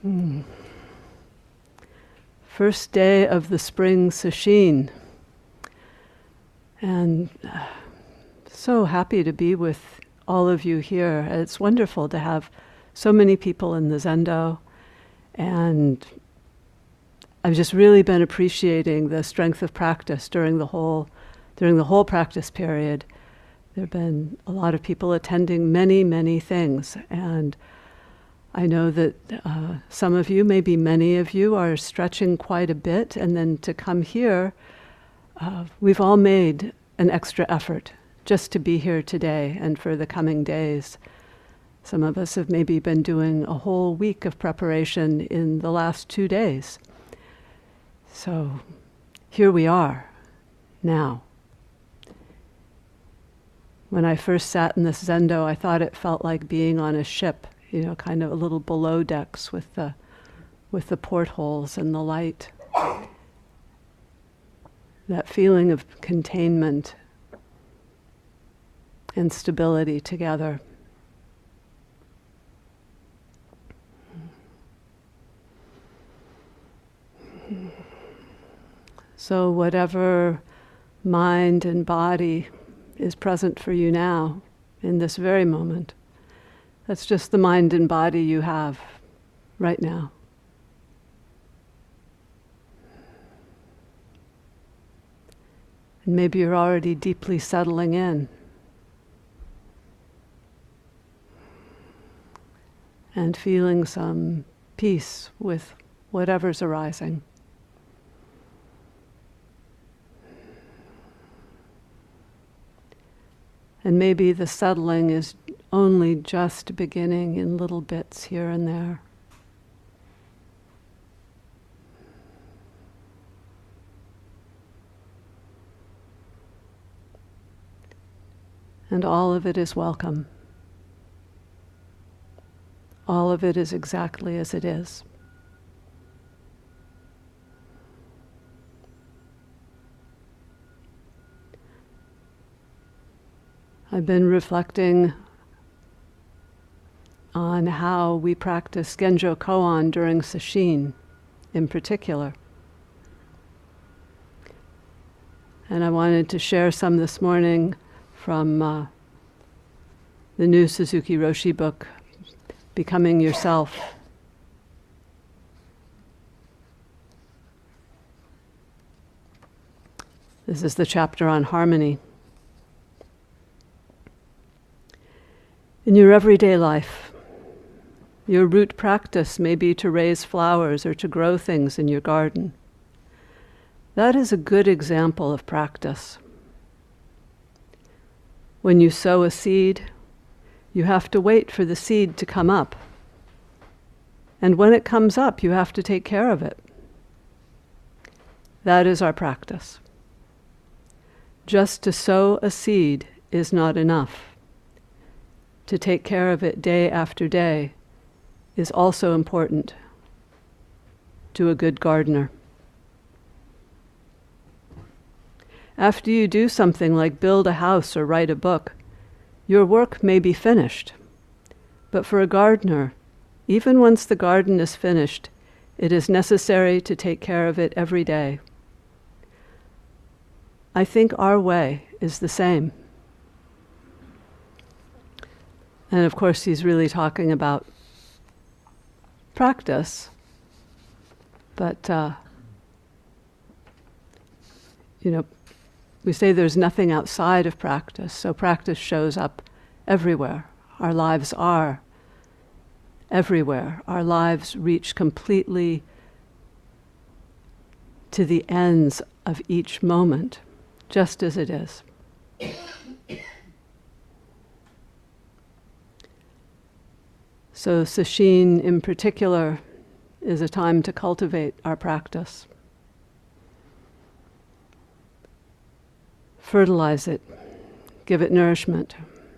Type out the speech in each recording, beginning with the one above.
First day of the spring sesshin, and so happy to be with all of you here. It's wonderful to have so many people in the Zendo, and I've just really been appreciating the strength of practice during the whole practice period. There have been a lot of people attending many things, and I know that some of you, maybe many of you, are stretching quite a bit, and then to come here, we've all made an extra effort just to be here today and for the coming days. Some of us have maybe been doing a whole week of preparation in the last 2 days. So here we are now. When I first sat in this Zendo, I thought it felt like being on a ship, kind of a little below decks with the portholes and the light. That feeling of containment and stability together. So whatever mind and body is present for you now, in this very moment, that's just the mind and body you have right now. And maybe you're already deeply settling in. And feeling some peace with whatever's arising. And maybe the settling is only just beginning in little bits here and there. And all of it is welcome. All of it is exactly as it is. I've been reflecting on how we practice Genjo Koan during Sesshin in particular. And I wanted to share some this morning from the new Suzuki Roshi book, Becoming Yourself. This is the chapter on harmony. In your everyday life, your root practice may be to raise flowers or to grow things in your garden. That is a good example of practice. When you sow a seed, you have to wait for the seed to come up. And when it comes up, you have to take care of it. That is our practice. Just to sow a seed is not enough. To take care of it day after day is also important to a good gardener. After you do something like build a house or write a book, your work may be finished. But for a gardener, even once the garden is finished, it is necessary to take care of it every day. I think our way is the same. And of course, he's really talking about practice. But, we say there's nothing outside of practice, so practice shows up everywhere. Our lives are everywhere. Our lives reach completely to the ends of each moment, just as it is. So Sesshin in particular is a time to cultivate our practice. Fertilize it, give it nourishment,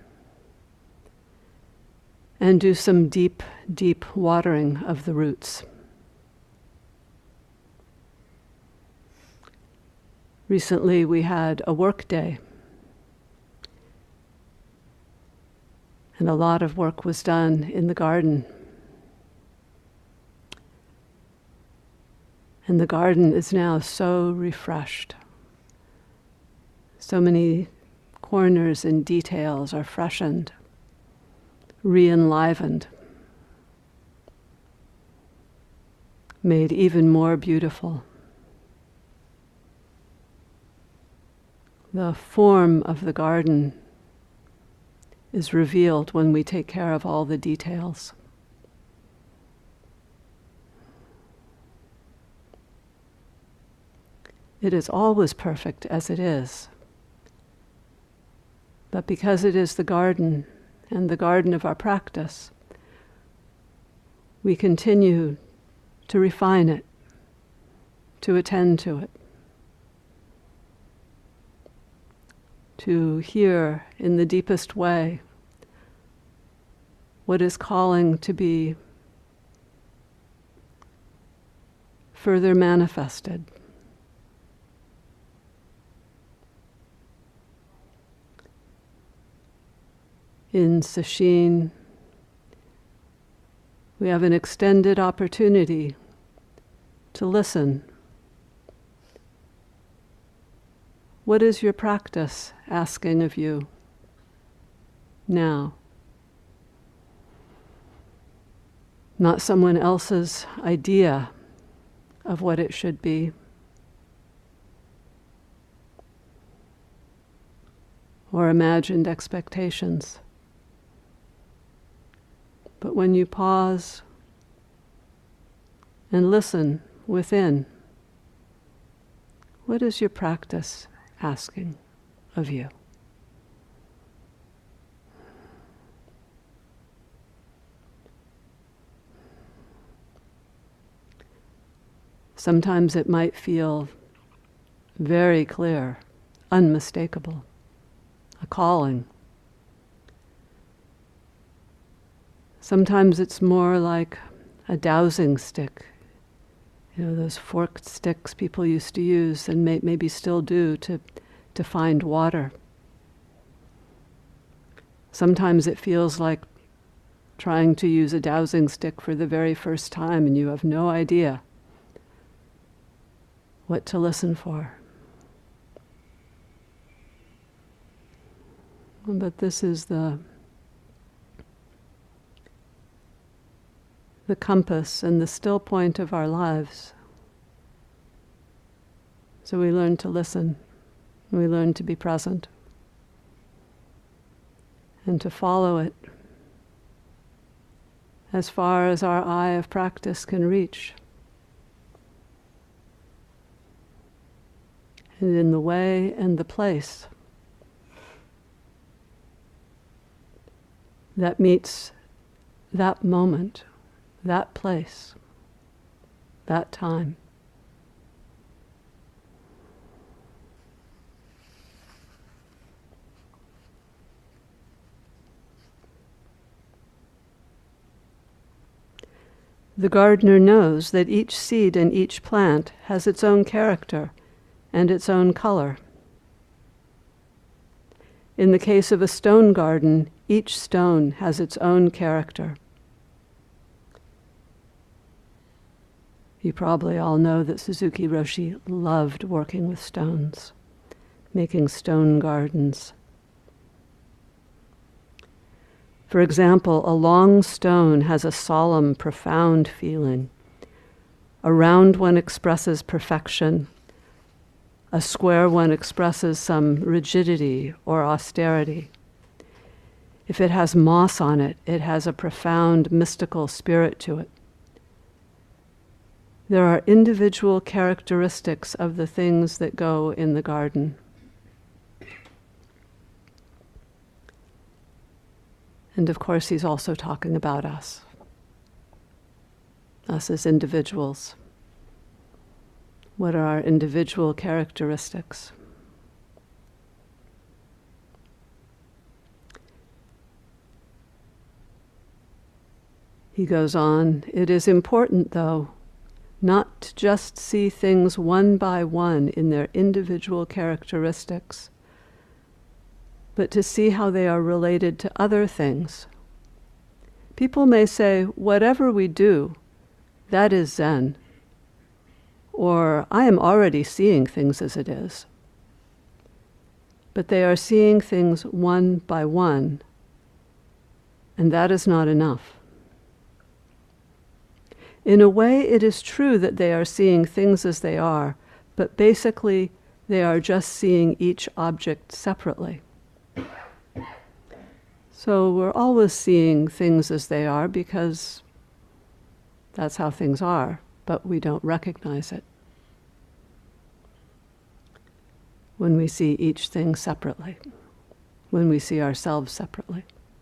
and do some deep, deep watering of the roots. Recently we had a work day, and a lot of work was done in the garden. And the garden is now so refreshed. So many corners and details are freshened, re-enlivened, made even more beautiful. The form of the garden is revealed when we take care of all the details. It is always perfect as it is. But because it is the garden and the garden of our practice, we continue to refine it, to attend to it, to hear in the deepest way what is calling to be further manifested. In Sesshin, we have an extended opportunity to listen. What is your practice asking of you now? Not someone else's idea of what it should be, or imagined expectations. But when you pause and listen within, what is your practice asking of you? Sometimes it might feel very clear, unmistakable, a calling. Sometimes it's more like a dowsing stick, those forked sticks people used to use and maybe still do to find water. Sometimes it feels like trying to use a dowsing stick for the very first time and you have no idea what to listen for. But this is the compass and the still point of our lives. So we learn to listen, we learn to be present, and to follow it as far as our eye of practice can reach. And in the way and the place that meets that moment, that place, that time. The gardener knows that each seed and each plant has its own character and its own color. In the case of a stone garden, each stone has its own character. You probably all know that Suzuki Roshi loved working with stones, making stone gardens. For example, a long stone has a solemn, profound feeling. A round one expresses perfection. A square one expresses some rigidity or austerity. If it has moss on it, it has a profound mystical spirit to it. There are individual characteristics of the things that go in the garden. And of course, he's also talking about us as individuals. What are our individual characteristics? He goes on, it is important, though, not to just see things one by one in their individual characteristics, but to see how they are related to other things. People may say, whatever we do, that is Zen. or I am already seeing things as it is. But they are seeing things one by one, and that is not enough. In a way, it is true that they are seeing things as they are, but basically they are just seeing each object separately. So we're always seeing things as they are because that's how things are, but we don't recognize it when we see each thing separately, when we see ourselves separately.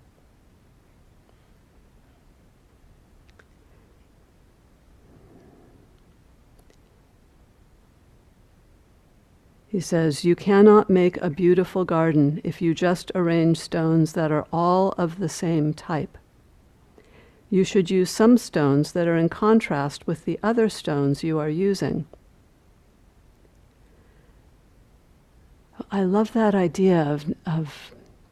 He says, you cannot make a beautiful garden if you just arrange stones that are all of the same type. You should use some stones that are in contrast with the other stones you are using. I love that idea of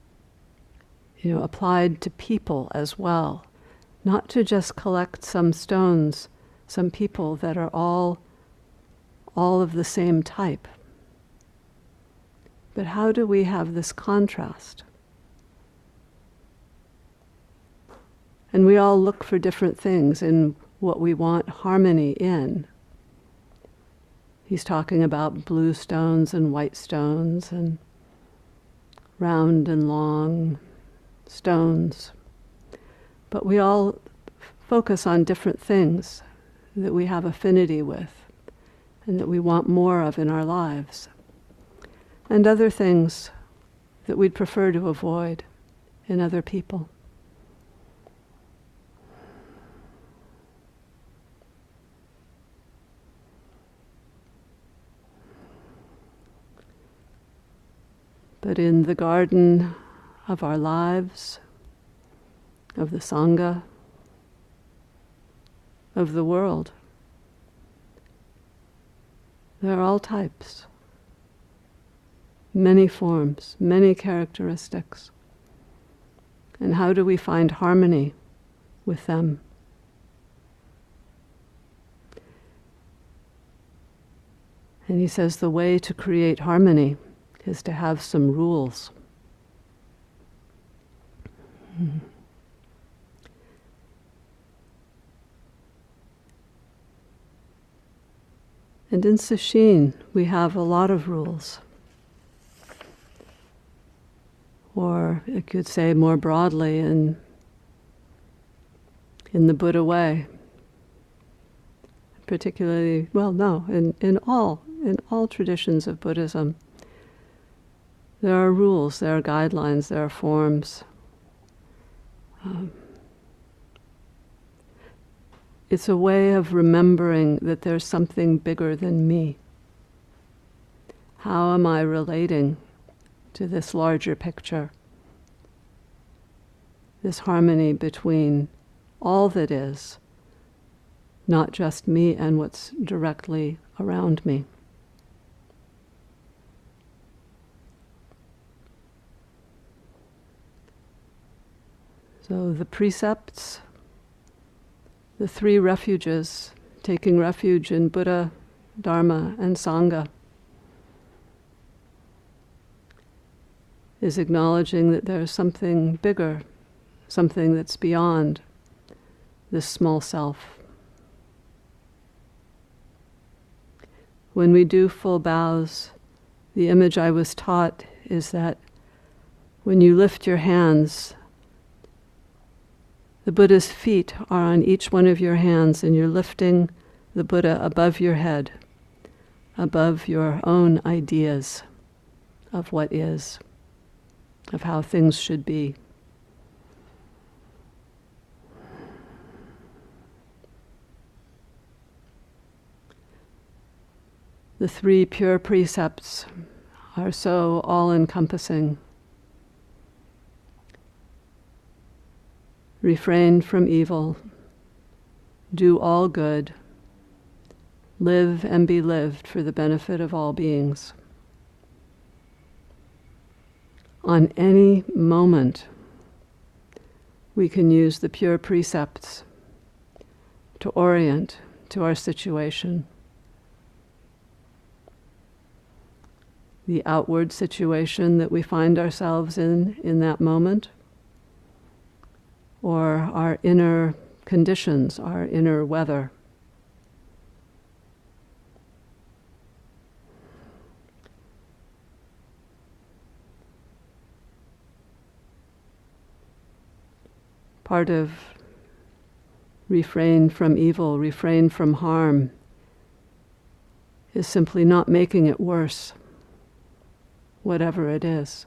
applied to people as well. Not to just collect some stones, some people that are all of the same type. But how do we have this contrast? And we all look for different things in what we want harmony in. He's talking about blue stones and white stones and round and long stones. But we all focus on different things that we have affinity with and that we want more of in our lives. And other things that we'd prefer to avoid in other people. But in the garden of our lives, of the Sangha, of the world, there are all types. Many forms, many characteristics. And how do we find harmony with them? And he says the way to create harmony is to have some rules. And in Sesshin, we have a lot of rules. Or I could say more broadly in the Buddha way, particularly, in all traditions of Buddhism, there are rules, there are guidelines, there are forms. It's a way of remembering that there's something bigger than me. How am I relating to this larger picture, this harmony between all that is, not just me and what's directly around me. So the precepts, the three refuges, taking refuge in Buddha, Dharma, and Sangha, is acknowledging that there's something bigger, something that's beyond this small self. When we do full bows, the image I was taught is that when you lift your hands, the Buddha's feet are on each one of your hands, and you're lifting the Buddha above your head, above your own ideas of what is, of how things should be. The three pure precepts are so all-encompassing. Refrain from evil, do all good, live and be lived for the benefit of all beings. On any moment, we can use the pure precepts to orient to our situation. the outward situation that we find ourselves in that moment, or our inner conditions, our inner weather. Part of refrain from evil, refrain from harm, is simply not making it worse, whatever it is.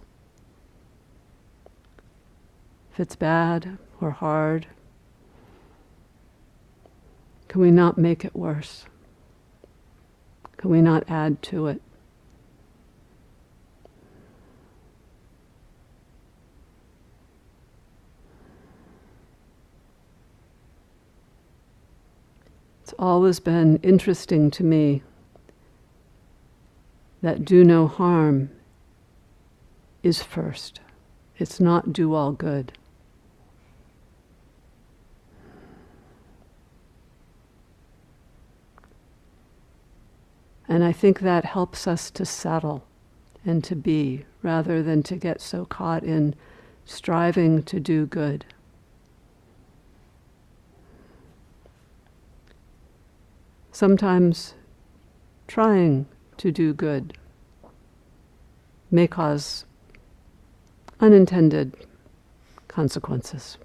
If it's bad or hard, can we not make it worse? Can we not add to it? It's always been interesting to me that do no harm is first. It's not do all good. And I think that helps us to settle and to be, rather than to get so caught in striving to do good. Sometimes trying to do good may cause unintended consequences.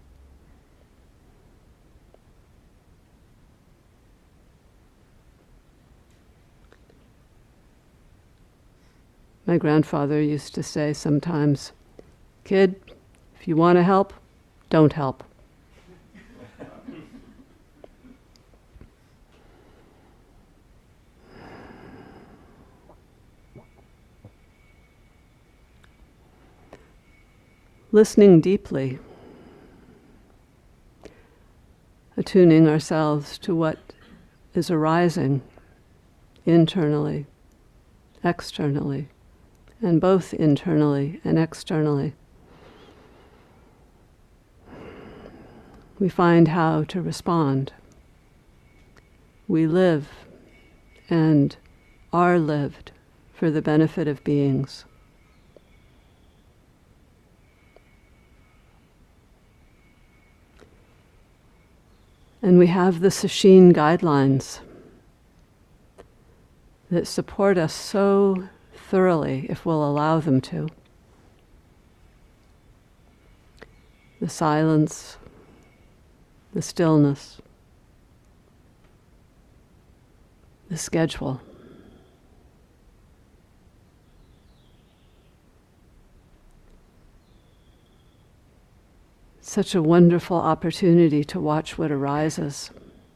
My grandfather used to say sometimes, "Kid, if you want to help, don't help." Listening deeply, attuning ourselves to what is arising internally, externally, and both internally and externally. We find how to respond. We live and are lived for the benefit of beings. And we have the Sesshin guidelines that support us so thoroughly, if we'll allow them to. The silence, the stillness, the schedule. Such a wonderful opportunity to watch what arises.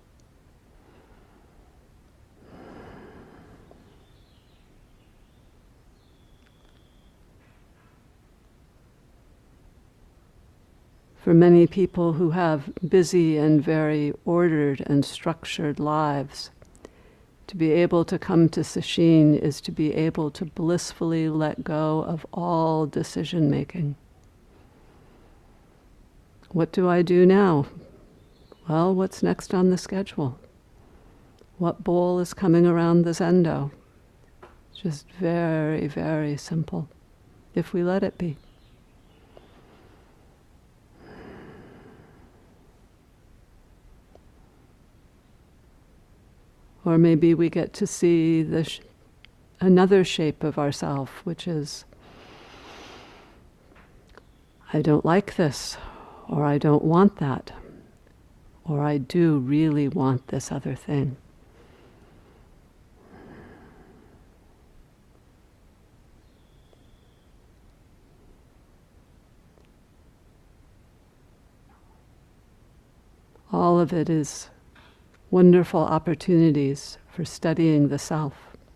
For many people who have busy and very ordered and structured lives, to be able to come to Sesshin is to be able to blissfully let go of all decision making. What do I do now? Well, what's next on the schedule? What bowl is coming around the zendo? Just very, very simple, if we let it be. Or maybe we get to see another shape of ourself, which is, I don't like this, or I don't want that, or I do really want this other thing. All of it is wonderful opportunities for studying the self.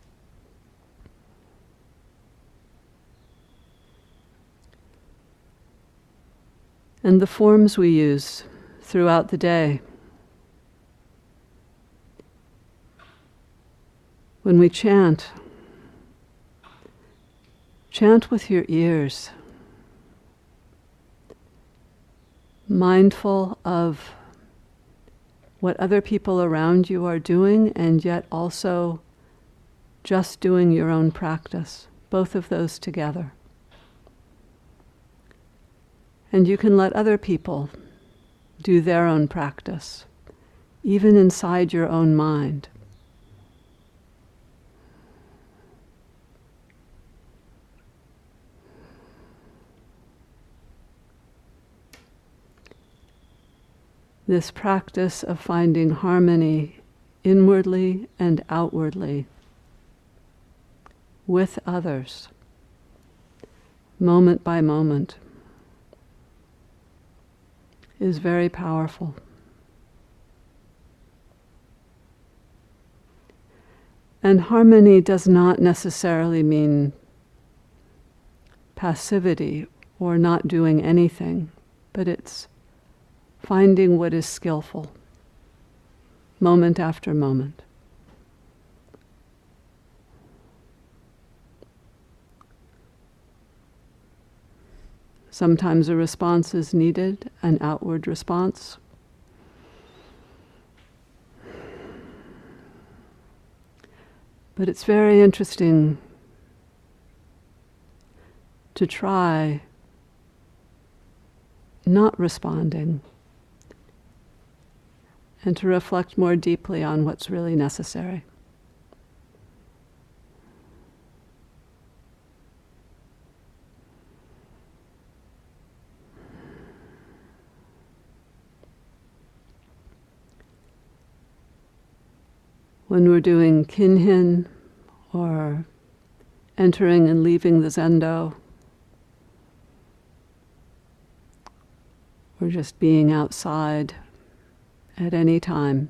And the forms we use throughout the day. When we chant, chant with your ears, mindful of what other people around you are doing, and yet also just doing your own practice, both of those together. And you can let other people do their own practice, even inside your own mind. This practice of finding harmony inwardly and outwardly with others, moment by moment, is very powerful. And harmony does not necessarily mean passivity or not doing anything, but it's finding what is skillful, moment after moment. Sometimes a response is needed, an outward response. But it's very interesting to try not responding and to reflect more deeply on what's really necessary. When we're doing kinhin or entering and leaving the zendo, or just being outside at any time,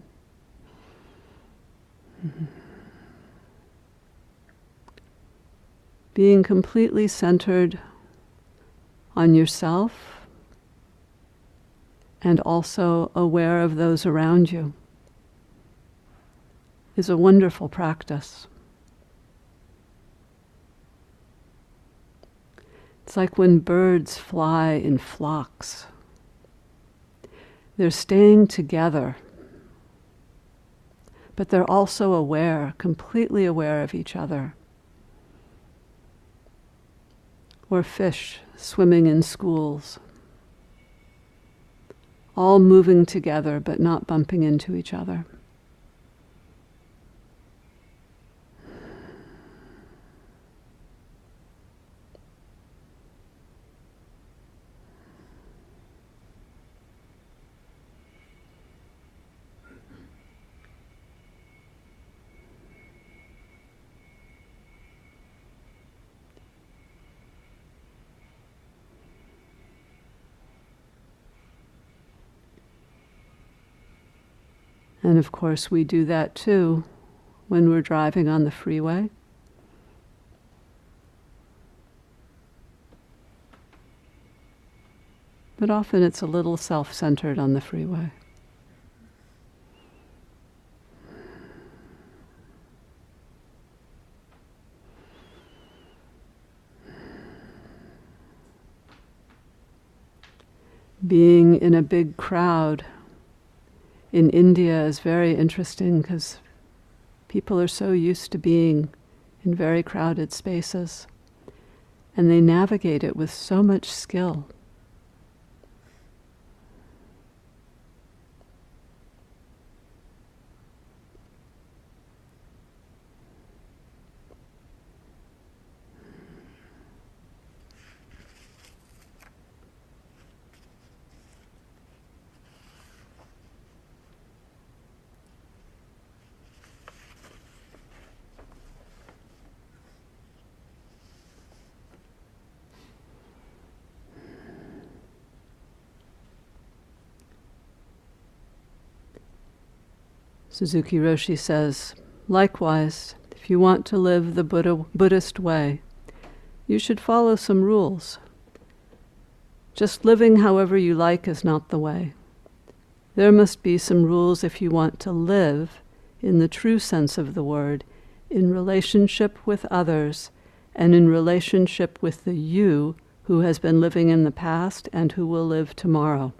being completely centered on yourself and also aware of those around you is a wonderful practice. It's like when birds fly in flocks. They're staying together, but they're also aware, completely aware of each other. Or fish swimming in schools, all moving together but not bumping into each other. And of course, we do that too when we're driving on the freeway. But often it's a little self-centered on the freeway. Being in a big crowd in India is very interesting because people are so used to being in very crowded spaces, and they navigate it with so much skill. Suzuki Roshi says, likewise, if you want to live the Buddhist way, you should follow some rules. Just living however you like is not the way. There must be some rules if you want to live, in the true sense of the word, in relationship with others and in relationship with the you who has been living in the past and who will live tomorrow.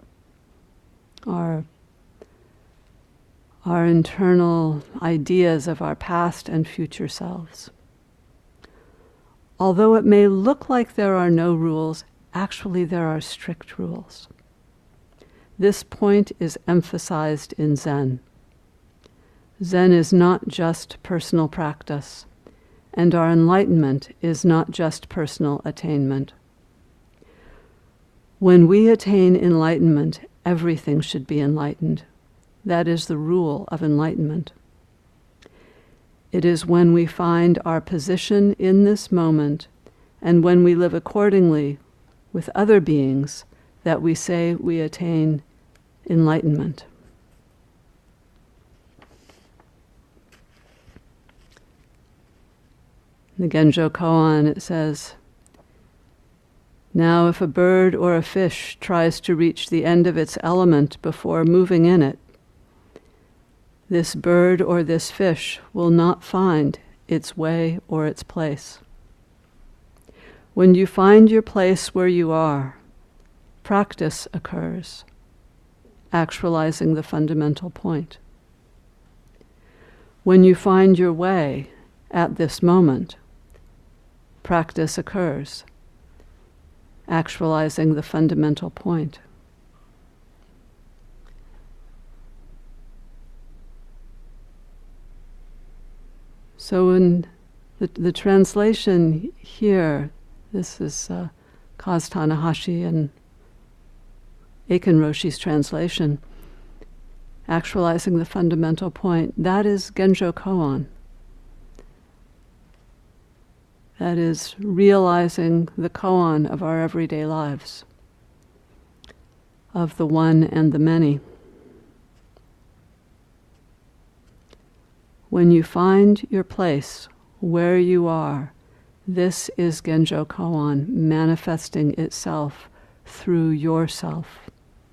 Our internal ideas of our past and future selves. although it may look like there are no rules, actually there are strict rules. This point is emphasized in Zen. Zen is not just personal practice, and our enlightenment is not just personal attainment. When we attain enlightenment, everything should be enlightened. That is the rule of enlightenment. It is when we find our position in this moment and when we live accordingly with other beings that we say we attain enlightenment. In the Genjo Koan, it says, "Now if a bird or a fish tries to reach the end of its element before moving in it, this bird or this fish will not find its way or its place. When you find your place where you are, practice occurs, actualizing the fundamental point. When you find your way at this moment, practice occurs, actualizing the fundamental point." So in the translation here, this is Kaz Tanahashi and Eiken Roshi's translation, actualizing the fundamental point, that is Genjo Koan. That is realizing the koan of our everyday lives, of the one and the many. When you find your place where you are, this is Genjo Koan manifesting itself through yourself.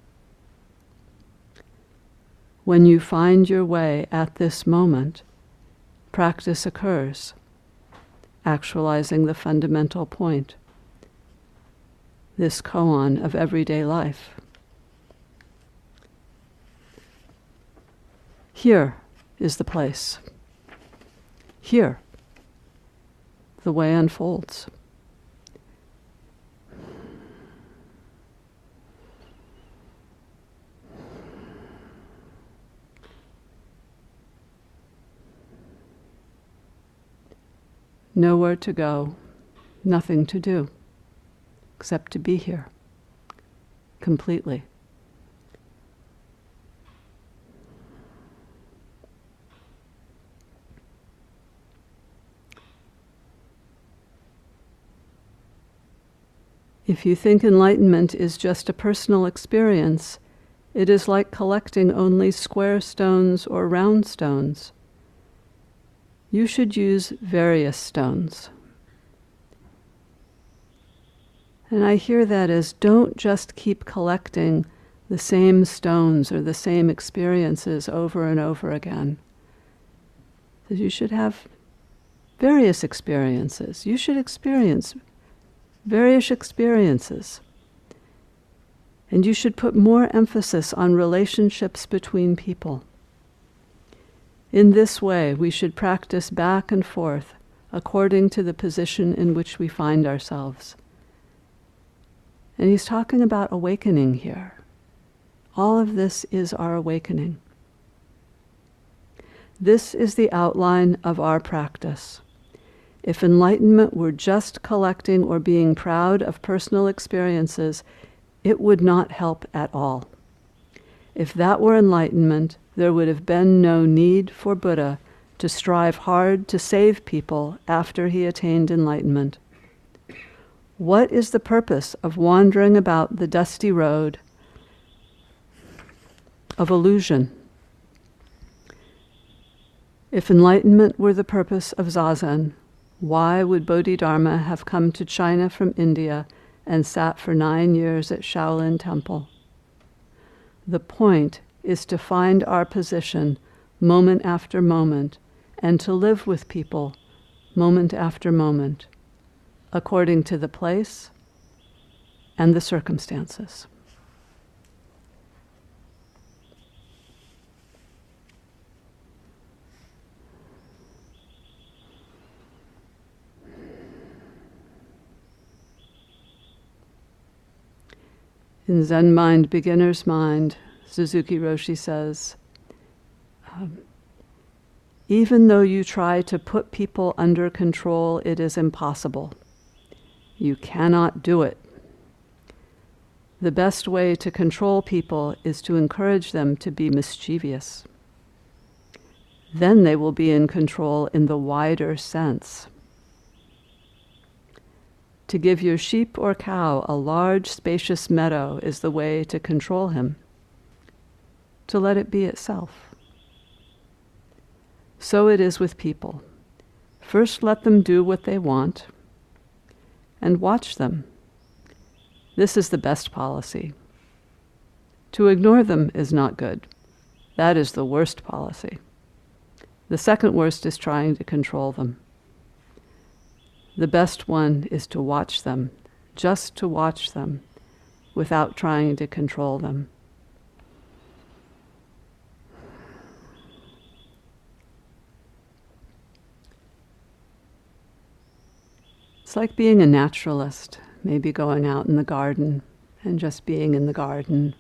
When you find your way at this moment, practice occurs, actualizing the fundamental point, this koan of everyday life. Here is the place. Here, the way unfolds. Nowhere to go, nothing to do, except to be here, completely. If you think enlightenment is just a personal experience, it is like collecting only square stones or round stones. You should use various stones. And I hear that as don't just keep collecting the same stones or the same experiences over and over again. That you should have various experiences. You should experience various experiences. And you should put more emphasis on relationships between people. In this way, we should practice back and forth according to the position in which we find ourselves. And he's talking about awakening here. All of this is our awakening. This is the outline of our practice. If enlightenment were just collecting or being proud of personal experiences, it would not help at all. If that were enlightenment, there would have been no need for Buddha to strive hard to save people after he attained enlightenment. What is the purpose of wandering about the dusty road of illusion? If enlightenment were the purpose of Zazen, why would Bodhidharma have come to China from India and sat for 9 years at Shaolin Temple? The point is to find our position moment after moment and to live with people moment after moment, according to the place and the circumstances. In Zen Mind, Beginner's Mind, Suzuki Roshi says, even though you try to put people under control, it is impossible. You cannot do it. The best way to control people is to encourage them to be mischievous. Then they will be in control in the wider sense. To give your sheep or cow a large, spacious meadow is the way to control him, to let it be itself. So it is with people. First let them do what they want, and watch them. This is the best policy. To ignore them is not good. That is the worst policy. The second worst is trying to control them. The best one is to watch them, just to watch them, without trying to control them. It's like being a naturalist, maybe going out in the garden and just being in the garden.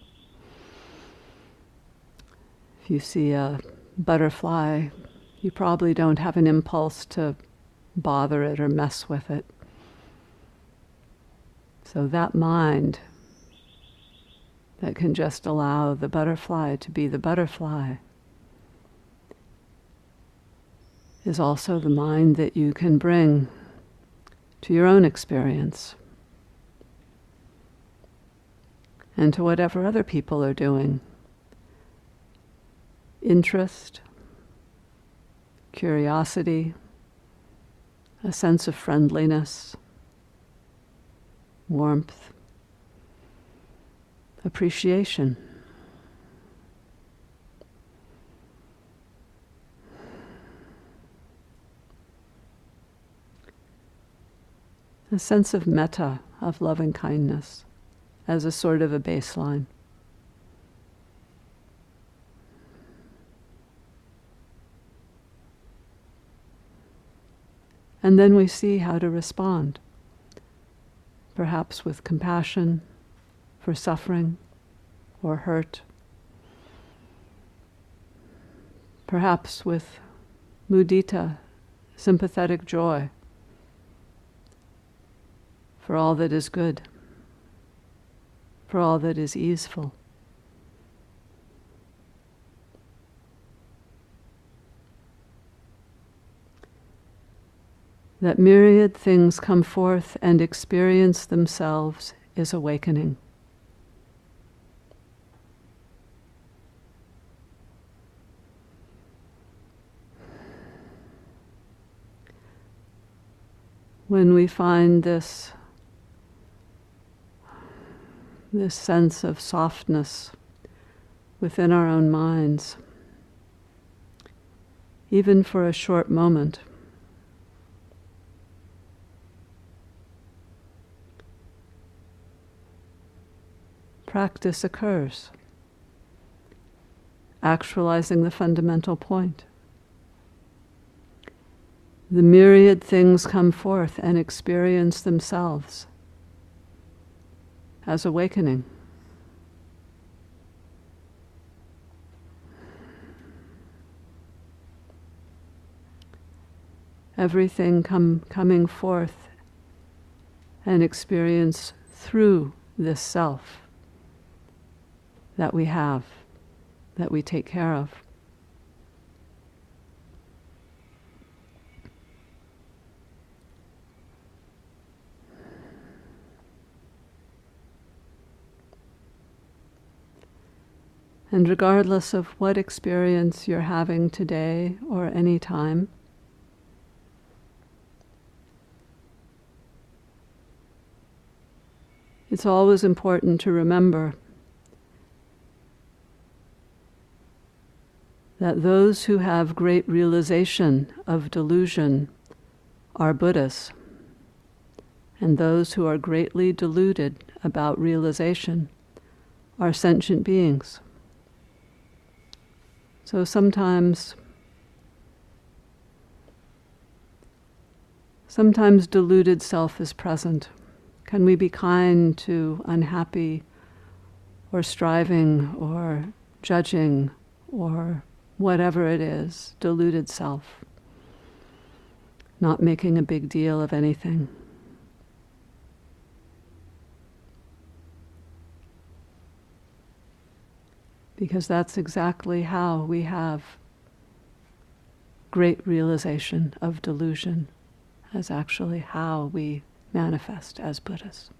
If you see a butterfly, you probably don't have an impulse to bother it or mess with it. So that mind that can just allow the butterfly to be the butterfly is also the mind that you can bring to your own experience and to whatever other people are doing. Interest, curiosity, a sense of friendliness, warmth, appreciation. A sense of metta, of loving kindness, as a sort of a baseline. And then we see how to respond, perhaps with compassion for suffering or hurt, perhaps with mudita, sympathetic joy for all that is good, for all that is easeful. That myriad things come forth and experience themselves is awakening. When we find this sense of softness within our own minds, even for a short moment, practice occurs, actualizing the fundamental point. The myriad things come forth and experience themselves as awakening. Everything coming forth and experience through this self that we have, that we take care of. And regardless of what experience you're having today or any time, it's always important to remember that those who have great realization of delusion are Buddhas, and those who are greatly deluded about realization are sentient beings. So sometimes deluded self is present. Can we be kind to unhappy or striving or judging or whatever it is, deluded self, not making a big deal of anything. Because that's exactly how we have great realization of delusion, as actually how we manifest as Buddhas.